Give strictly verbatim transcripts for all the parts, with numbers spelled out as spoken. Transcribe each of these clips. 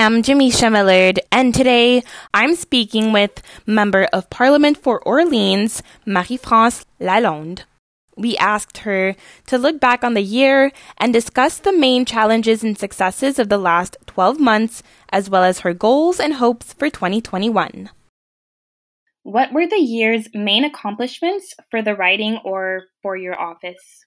am Jamisha Millard, and today I'm speaking with Member of Parliament for Orleans, Marie-France Lalonde. We asked her to look back on the year and discuss the main challenges and successes of the last twelve months, as well as her goals and hopes for twenty twenty-one. What were the year's main accomplishments for the riding or for your office?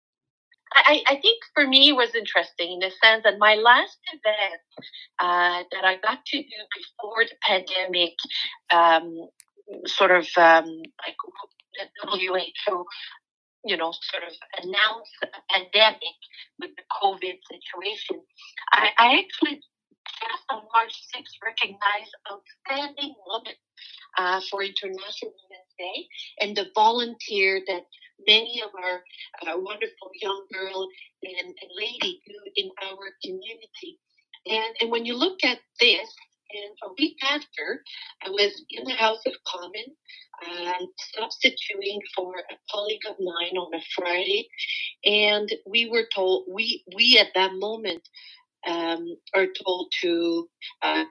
I, I think for me it was interesting in the sense that my last event uh, that I got to do before the pandemic um, sort of um, like the W H O, you know, sort of announced a pandemic with the COVID situation. I, I actually just on March sixth recognized Outstanding Woman uh, for International Women's Day and the volunteer that many of our uh, wonderful young girls and, and ladies do in our community. And, and when you look at this, and a week after, I was in the House of Commons um, substituting for a colleague of mine on a Friday, and we were told, we, we at that moment um, are told to uh,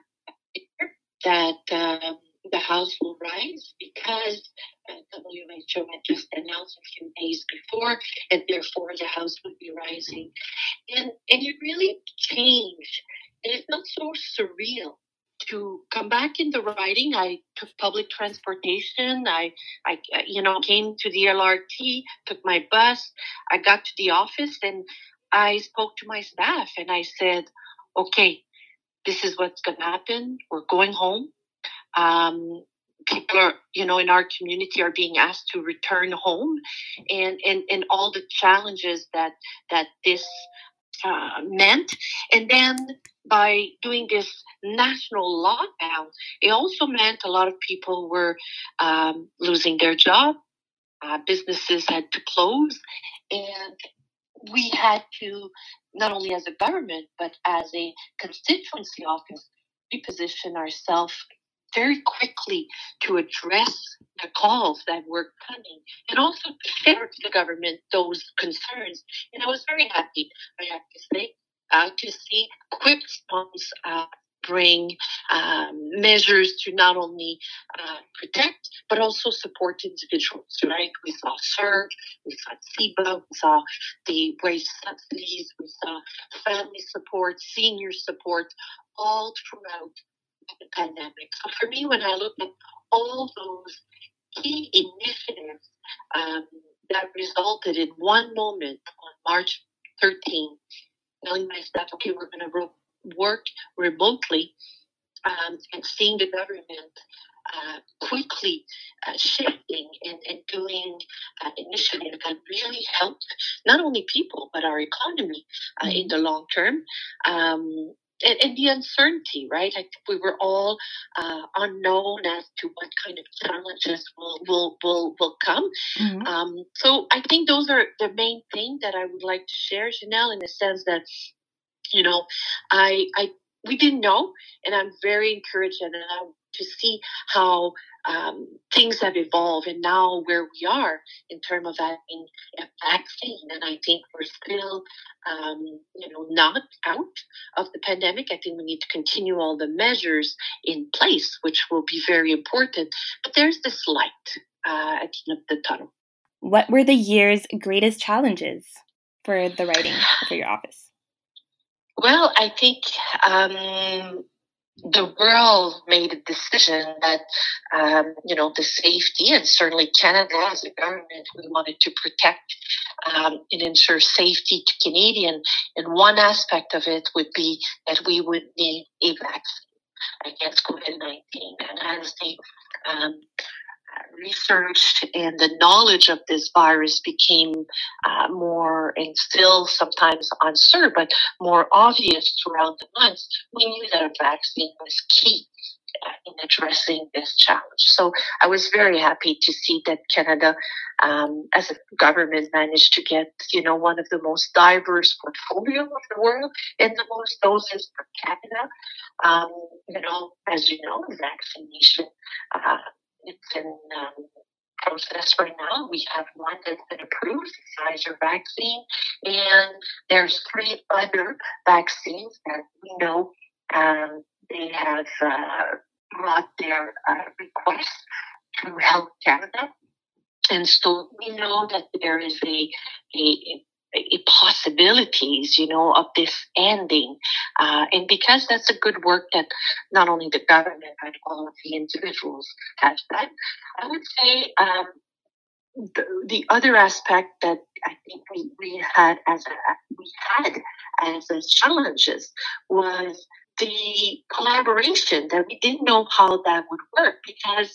that uh, the House will rise because uh, W H O had just announced a few days before, and therefore the House would be rising. And, and it really changed. And it felt so surreal to come back in the riding. I took public transportation. I, I, you know, came to the L R T, took my bus. I got to the office and I spoke to my staff and I said, okay, this is what's going to happen. We're going home. Um, people are, you know, in our community are being asked to return home, and, and, and all the challenges that, that this uh, meant. And then by doing this national lockdown, it also meant a lot of people were um, losing their job. Uh, businesses had to close, and we had to, not only as a government, but as a constituency office, reposition ourselves very quickly to address the calls that were coming and also to share to the government those concerns. And I was very happy, I have to say, uh, to see quick response uh, bring um, measures to not only uh, protect, but also support individuals, right? We saw SURF, we saw C B A, we saw the wage subsidies, we saw family support, senior support, all throughout the pandemic. So for me, when I look at all those key initiatives um, that resulted in one moment on March thirteenth, telling my staff, okay, we're going to re- work remotely, um, and seeing the government uh, quickly uh, shifting and, and doing uh, initiatives that really helped not only people, but our economy uh, mm-hmm. in the long term. Um, And, and the uncertainty, right? I think we were all uh, unknown as to what kind of challenges will will will, will come. Mm-hmm. Um, so I think those are the main thing that I would like to share, Janelle, in the sense that, you know, I I we didn't know, and I'm very encouraged and uh, to see how um, things have evolved and now where we are in terms of having a vaccine. And I think we're still, um, you know, not out of the pandemic. I think we need to continue all the measures in place, which will be very important. But there's this light uh, at the end of the tunnel. What were the year's greatest challenges for the riding for your office? Well, I think um, the world made a decision that, um, you know, the safety, and certainly Canada as a government, we wanted to protect um, and ensure safety to Canadians. And one aspect of it would be that we would need a vaccine against COVID nineteen. And as the um, research and the knowledge of this virus became uh, more, and still sometimes uncertain, but more obvious throughout the months, we knew that a vaccine was key uh, in addressing this challenge. So I was very happy to see that Canada, um, as a government, managed to get, you know, one of the most diverse portfolio of the world and the most doses per capita. Um, you know, as you know, vaccination uh, it's in um, process right now. We have one that's been approved, the Pfizer vaccine, and there's three other vaccines that we know um, they have uh, brought their uh, request to Health Canada. And so we know that there is a, a, a possibilities, you know, of this ending. Uh, and because that's a good work that not only the government, but all of the individuals have done, I would say um, the, the other aspect that I think we, we had as a, we had as a challenges was the collaboration, that we didn't know how that would work, because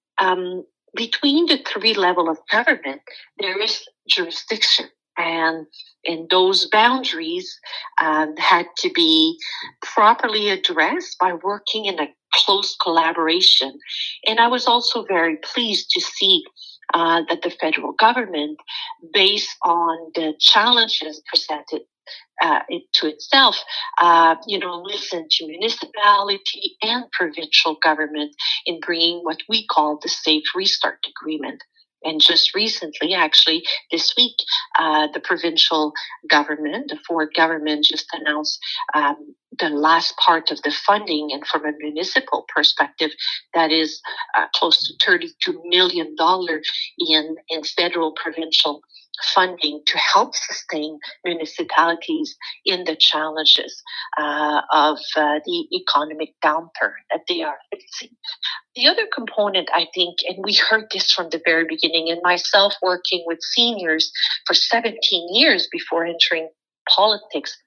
um, between the three level of government, there is jurisdiction, and and those boundaries um, had to be properly addressed by working in a close collaboration. And I was also very pleased to see uh, that the federal government, based on the challenges presented uh, it, to itself, uh, you know, listen to municipality and provincial government in bringing what we call the Safe Restart Agreement. And just recently, actually, this week, uh, the provincial government, the Ford government, just announced um, the last part of the funding. And from a municipal perspective, that is uh, close to thirty-two million dollars in, in federal provincial funding to help sustain municipalities in the challenges uh, of uh, the economic downturn that they are facing. The other component, I think, and we heard this from the very beginning, and myself working with seniors for seventeen years before entering politics,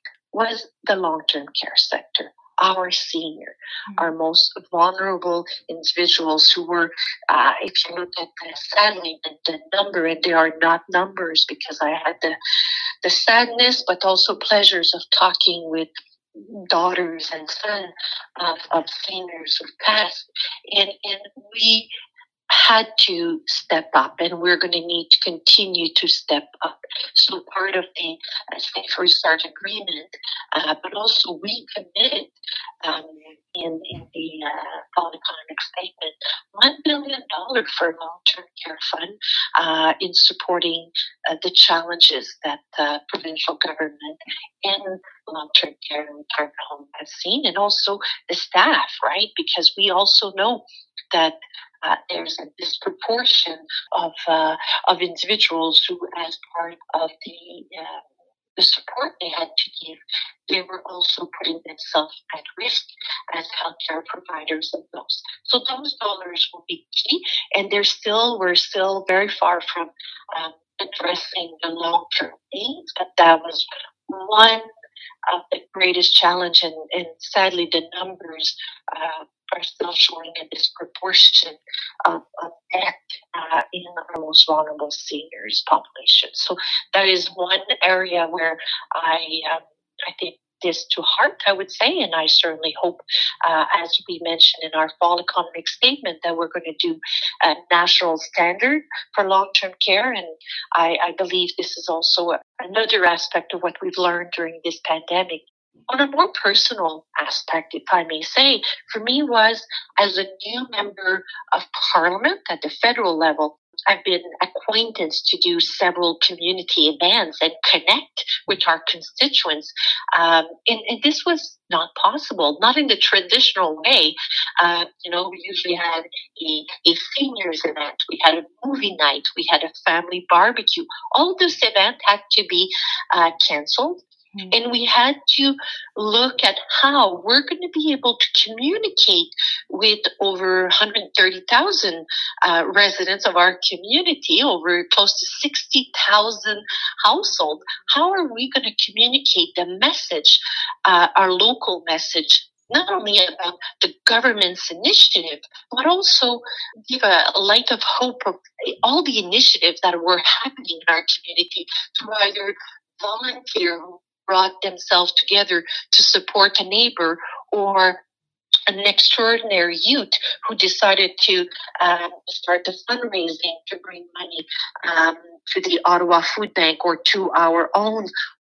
was the long-term care sector. Our senior, mm-hmm. our most vulnerable individuals who were, uh, if you look at the, sadly, the, the number, and they are not numbers, because I had the, the sadness, but also pleasures of talking with daughters and sons of, of seniors who've passed. And, and we had to step up, and we're going to need to continue to step up. So part of the uh, Safe Restart Agreement, uh, but also we committed um, in, in the uh, Fall Economic Statement one billion dollars for a long-term care fund uh, in supporting uh, the challenges that uh, provincial government and long-term care and retirement home have seen, and also the staff, right? Because we also know that Uh, there's a disproportion of uh, of individuals who, as part of the uh, the support they had to give, they were also putting themselves at risk as healthcare providers of those. So those dollars will be key, and they're still we're still very far from um, addressing the long-term needs, but that was one of the greatest challenge, and, and sadly the numbers uh, are still showing a disproportion of, of death uh, in our most vulnerable seniors population. So that is one area where I um, I take this to heart, I would say, and I certainly hope, uh, as we mentioned in our Fall Economic Statement, that we're going to do a national standard for long-term care. And I, I believe this is also a, another aspect of what we've learned during this pandemic. On a more personal aspect, if I may say, for me was, as a new member of Parliament at the federal level, I've been acquainted to do several community events and connect with our constituents. Um, and, and this was not possible, not in the traditional way. Uh, you know, we usually had a, a seniors event, we had a movie night, we had a family barbecue. All this event had to be uh, canceled. And we had to look at how we're going to be able to communicate with over one hundred thirty thousand uh, residents of our community, over close to sixty thousand households. How are we going to communicate the message, uh, our local message, not only about the government's initiative, but also give a light of hope of all the initiatives that were happening in our community through either volunteer brought themselves together to support a neighbor, or an extraordinary youth who decided to um, start the fundraising to bring money um, to the Ottawa Food Bank or to our own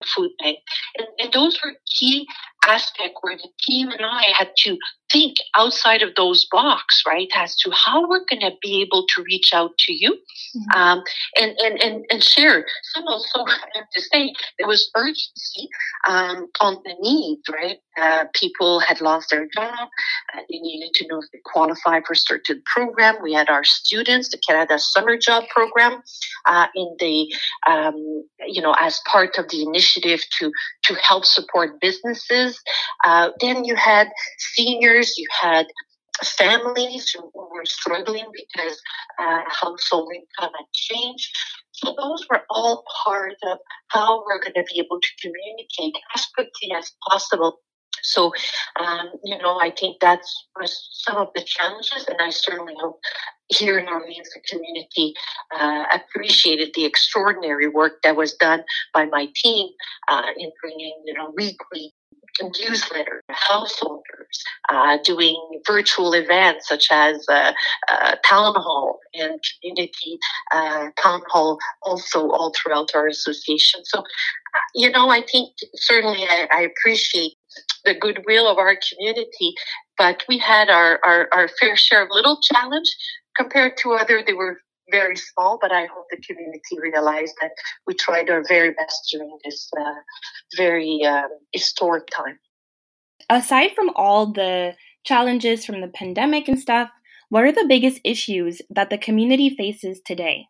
food bank. And, and those were key aspects where the team and I had to think outside of those box, right, as to how we're going to be able to reach out to you mm-hmm. um, and, and, and, and share. Some also, I have to say, there was urgency um, on the needs, right? Uh, people had lost their job. Uh, they needed to know if they qualify for certain program. We had our students, the Canada Summer Job Program, uh, in the, um, you know, as part of the initiative to, to help support businesses. Uh, then you had seniors, you had families who were struggling because uh, household income had changed. So those were all part of how we're going to be able to communicate as quickly as possible. So, um, you know, I think that's was some of the challenges, and I certainly hope here in Orleans, the community uh, appreciated the extraordinary work that was done by my team uh, in bringing, you know, weekly newsletter, householders, uh, doing virtual events such as uh, uh, town hall and community uh, town hall also all throughout our association. So, you know, I think certainly I, I appreciate the goodwill of our community, but we had our, our, our fair share of little challenge compared to other. They were very small, but I hope the community realized that we tried our very best during this uh, very um, historic time. Aside from all the challenges from the pandemic and stuff, what are the biggest issues that the community faces today?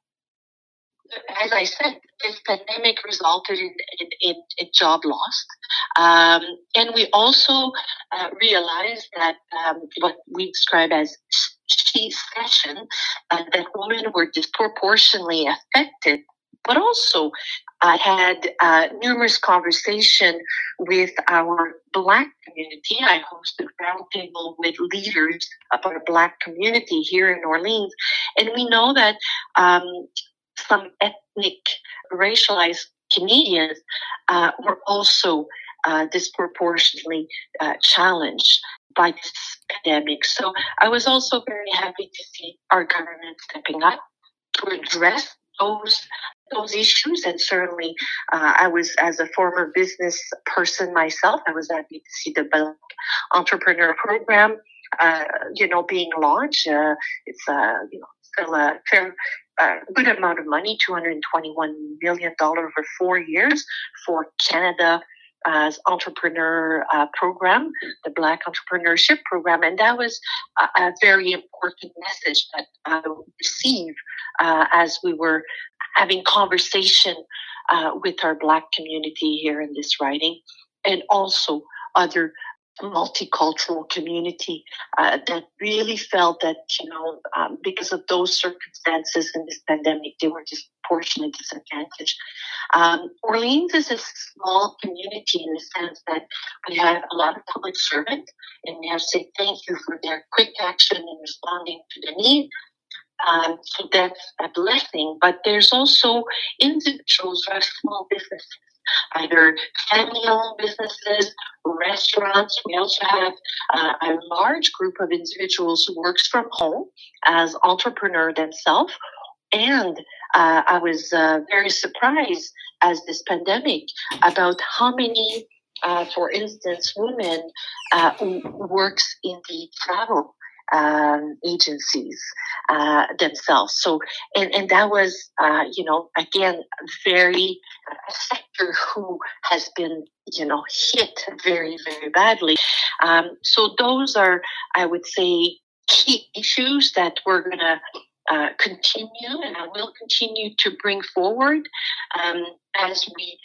As I said, this pandemic resulted in, in, in, in job loss. Um, and we also uh, realized that um, what we describe as she-session, uh, that women were disproportionately affected, but also I had uh, numerous conversations with our Black community. I hosted a roundtable with leaders of our Black community here in Orleans. And we know that um, some ethnic, racialized Canadians uh, were also uh, disproportionately uh, challenged by this pandemic. So I was also very happy to see our government stepping up to address those those issues. And certainly uh, I was, as a former business person myself, I was happy to see the Black Entrepreneur Program, uh, you know, being launched. Uh, it's, uh, you know, still a fair, uh, good amount of money, two hundred twenty-one million dollars over four years for Canada as entrepreneur uh, program, the Black Entrepreneurship Program. And that was a, a very important message that I received uh, as we were having conversation uh, with our Black community here in this writing, and also other multicultural community uh, that really felt that, you know, um, because of those circumstances in this pandemic, they were disproportionately disadvantaged. Um, Orleans is a small community in the sense that we have a lot of public servants, and we have to say thank you for their quick action in responding to the need. Um, so that's a blessing. But there's also individuals who have small businesses, either family-owned businesses, restaurants. We also have uh, a large group of individuals who works from home as entrepreneurs themselves. And uh, I was uh, very surprised as this pandemic about how many, uh, for instance, women uh, who works in the travel um, agencies uh, themselves. So, and, and that was, uh, you know, again, very a sector who has been, you know, hit very, very badly. Um, so those are, I would say, key issues that we're going to uh, continue, and I will continue to bring forward um, as we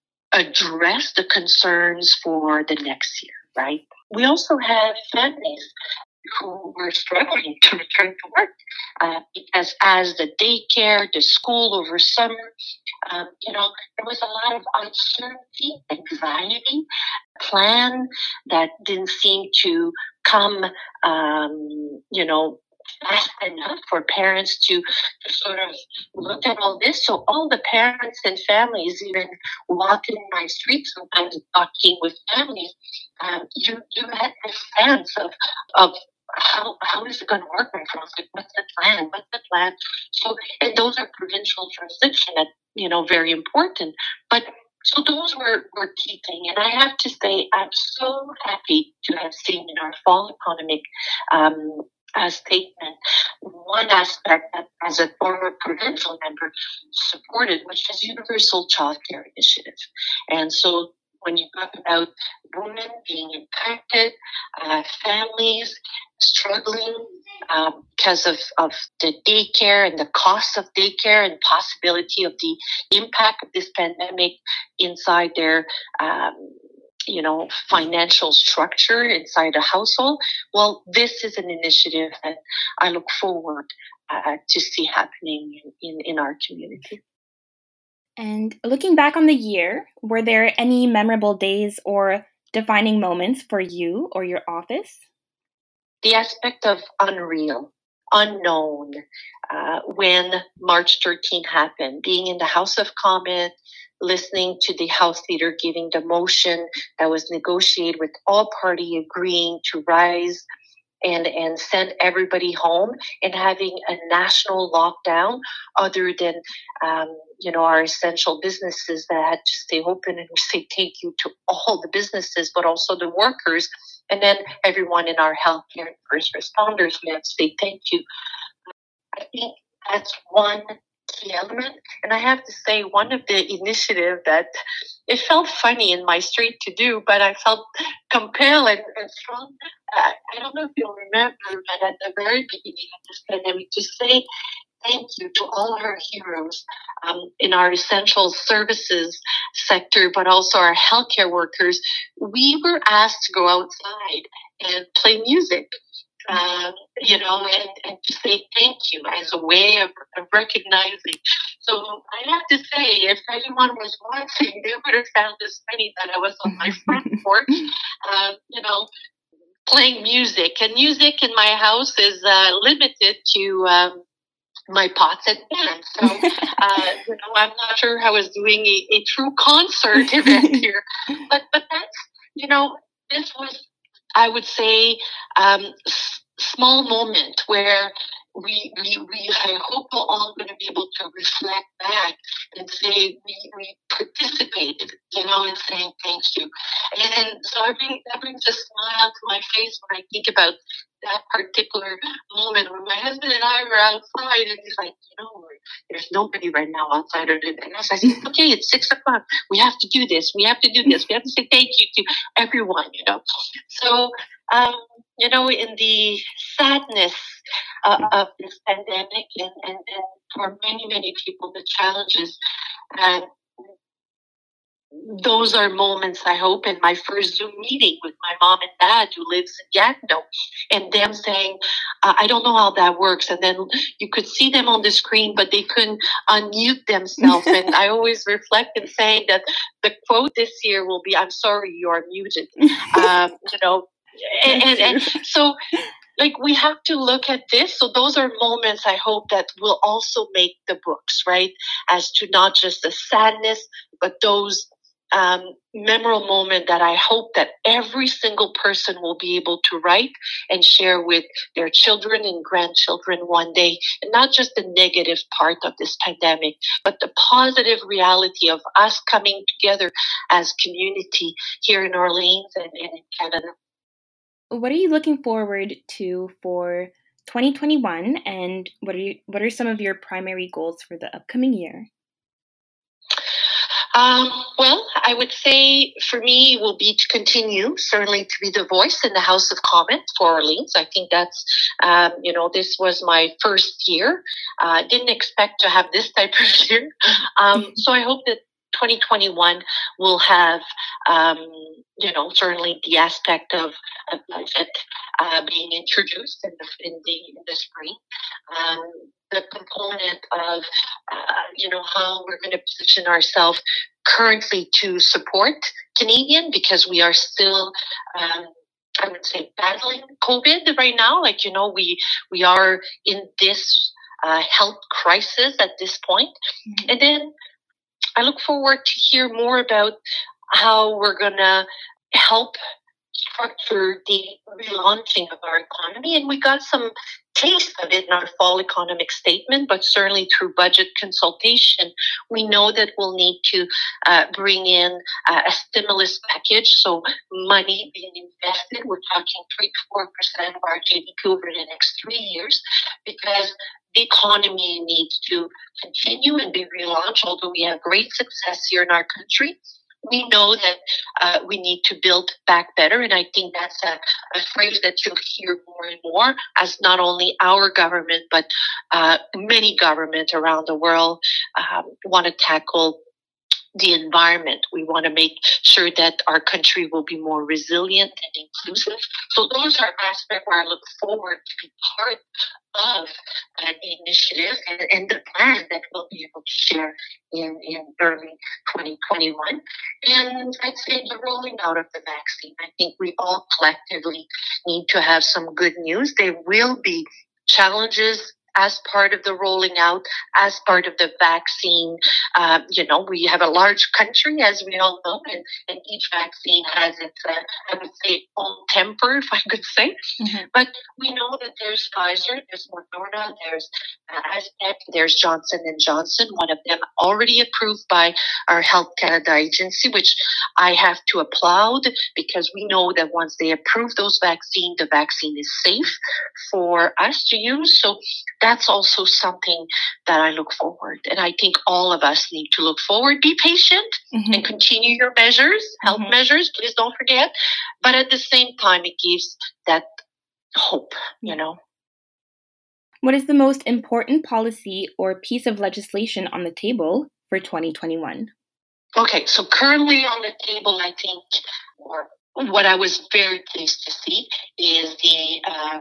address the concerns for the next year, right? We also have families who were struggling to return to work uh, because as the daycare, the school over summer, um, you know, there was a lot of uncertainty, anxiety, plan that didn't seem to come, um, you know, fast enough for parents to, to sort of look at all this. So all the parents and families, even walking my street sometimes talking with families, um, you, you had this sense of, of how how is it going to work, my friends? Like, what's the plan? What's the plan? So, and those are provincial jurisdiction that, you know, very important. But So those were, were key things. And I have to say, I'm so happy to have seen in our fall economic um, uh, statement one aspect that, as a former provincial member, supported, which is Universal Child Care Initiative. And so when you talk about women being impacted, uh, families struggling um, because of, of the daycare and the cost of daycare and possibility of the impact of this pandemic inside their um, you know financial structure inside a household. Well, this is an initiative that I look forward uh, to see happening in, in, in our community. And looking back on the year, were there any memorable days or defining moments for you or your office? The aspect of unreal, unknown, uh, when March thirteenth happened, being in the House of Commons, listening to the House Leader giving the motion that was negotiated with all party agreeing to rise and, and send everybody home, and having a national lockdown other than um, you know our essential businesses that had to stay open. And we say thank you to all the businesses, but also the workers, and then everyone in our healthcare and first responders. We have to say thank you. I think that's one key element. And I have to say, one of the initiatives that it felt funny in my street to do, but I felt compelled and, and strong. Uh, I don't know if you'll remember, but at the very beginning of this pandemic, to say thank you to all our heroes um, in our essential services sector, but also our healthcare workers. We were asked to go outside and play music. Um, you know, and, and to say thank you as a way of, of recognizing. So I have to say, if anyone was watching, they would have found this funny that I was on my front porch, uh, you know, playing music. And music in my house is uh, limited to um, my pots and pans. So, uh, you know, I'm not sure how I was doing a, a true concert event here. But, but that's, you know, this was, I would say, um, s- small moment where we, we, we, I hope we're all going to be able to reflect back and say we, we participated, you know, in saying thank you. And, and so I bring, that brings a smile to my face when I think about that particular moment when my husband and I were outside, and he's like, you know, there's nobody right now outside of the house. I said, okay, it's six o'clock. We have to do this. We have to do this. We have to say thank you to everyone, you know. So, um, you know, in the sadness uh, of this pandemic, and, and, and for many, many people, the challenges, uh, those are moments, I hope, in my first Zoom meeting with my mom and dad who lives in Gatineau, and them saying, uh, I don't know how that works. And then you could see them on the screen, but they couldn't unmute themselves. And I always reflect and say that the quote this year will be, I'm sorry, you are muted. Um, you know, and, and, and so like we have to look at this. So those are moments I hope that will also make the books, right? As to not just the sadness, but those um, memorable moment that I hope that every single person will be able to write and share with their children and grandchildren one day. And not just the negative part of this pandemic, but the positive reality of us coming together as community here in Orleans and, and in Canada. What are you looking forward to for twenty twenty-one, and what are you, what are some of your primary goals for the upcoming year? Um, well, I would say for me it will be to continue, certainly to be the voice in the House of Commons for Orleans. I think that's, um, you know, this was my first year. I uh, didn't expect to have this type of year. Um, so I hope that twenty twenty-one will have, um, you know, certainly the aspect of a budget uh, being introduced in the, in the, in the spring. Um, the component of, uh, you know, how we're going to position ourselves currently to support Canadian, because we are still, um, I would say, battling COVID right now. Like, you know, we, we are in this uh, health crisis at this point. Mm-hmm. And then I look forward to hear more about how we're going to help structure the relaunching of our economy. And we got some taste of it in our fall economic statement, but certainly through budget consultation, we know that we'll need to uh, bring in uh, a stimulus package. So money being invested, we're talking three to four percent of our G D P over the next three years, because the economy needs to continue and be relaunched. Although we have great success here in our country, we know that uh, we need to build back better. And I think that's a, a phrase that you'll hear more and more, as not only our government, but uh, many governments around the world um, want to tackle the environment. We want to make sure that our country will be more resilient and inclusive. So those are aspects where I look forward to be part of uh, the initiative and, and the plan that we'll be able to share in, in early twenty twenty-one. And I'd say the rolling out of the vaccine. I think we all collectively need to have some good news. There will be challenges as part of the rolling out, as part of the vaccine. Uh, you know, we have a large country, as we all know, and, and each vaccine has its, uh, I would say, own temper, if I could say. Mm-hmm. But we know that there's Pfizer, there's Moderna, there's uh, AstraZeneca, there's Johnson and Johnson, one of them already approved by our Health Canada agency, which I have to applaud, because we know that once they approve those vaccines, the vaccine is safe for us to use. So that's also something that I look forward. And I think all of us need to look forward, be patient, mm-hmm. and continue your measures, health mm-hmm. measures, please don't forget. But at the same time, it gives that hope, you know. What is the most important policy or piece of legislation on the table for twenty twenty-one? Okay, so currently on the table, I think, or what I was very pleased to see is the um,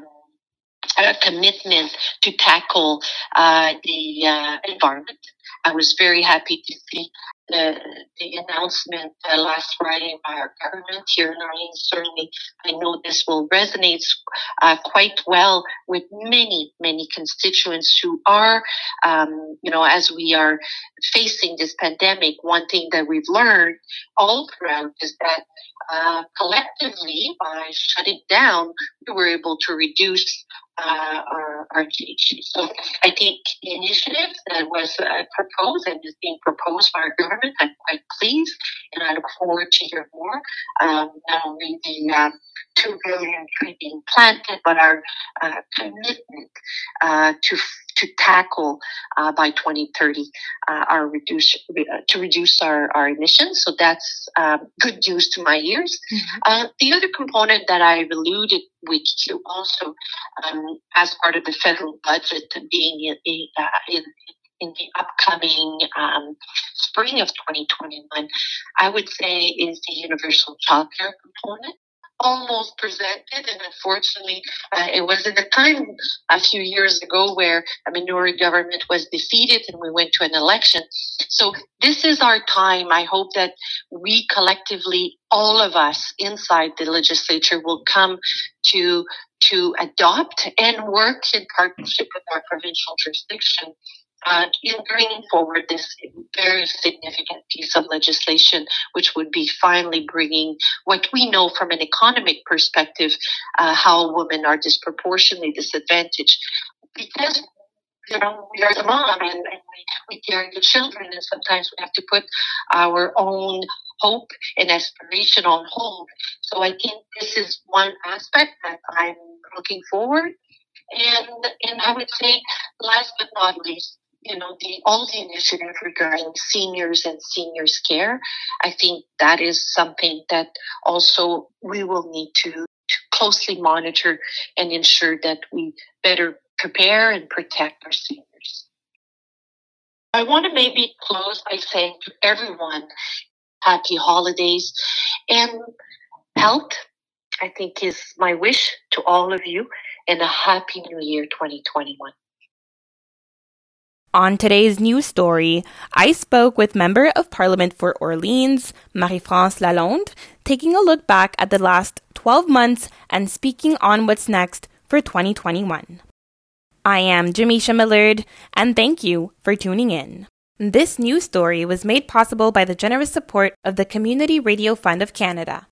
a commitment to tackle uh, the uh, environment. I was very happy to see the, the announcement uh, last Friday by our government here in Orleans. Certainly, I know this will resonate uh, quite well with many, many constituents who are, um, you know, as we are facing this pandemic, one thing that we've learned all throughout is that uh, collectively, by shutting down, we were able to reduce Uh, our, our G H G. So I think the initiative that was uh, proposed and is being proposed by our government, I'm quite pleased, and I look forward to hear more. Um, not only the um, two billion tree being planted, but our uh, commitment uh, to to tackle uh, by twenty thirty uh, our reduce uh, to reduce our, our emissions. So that's um, good news to my ears. Mm-hmm. Uh, the other component that I've alluded with you also, um, as part of the federal budget being in, in, uh, in in the upcoming um, spring of twenty twenty-one, I would say is the universal childcare component. Almost presented, and unfortunately, uh, it was in a time a few years ago where a minority government was defeated and we went to an election. So this is our time. I hope that we collectively, all of us inside the legislature, will come to to adopt and work in partnership with our provincial jurisdiction Uh, in bringing forward this very significant piece of legislation, which would be finally bringing what we know from an economic perspective, uh, how women are disproportionately disadvantaged. Because, you know, we are the mom and, and we, we carry the children, and sometimes we have to put our own hope and aspiration on hold. So I think this is one aspect that I'm looking forward. And, and I would say, last but not least, you know, the all the initiative regarding seniors and seniors care, I think that is something that also we will need to, to closely monitor and ensure that we better prepare and protect our seniors. I want to maybe close by saying to everyone, happy holidays, and health, I think, is my wish to all of you, and a happy new year twenty twenty-one. On today's news story, I spoke with Member of Parliament for Orleans, Marie-France Lalonde, taking a look back at the last twelve months and speaking on what's next for twenty twenty-one. I am Jamisha Millard, and thank you for tuning in. This news story was made possible by the generous support of the Community Radio Fund of Canada.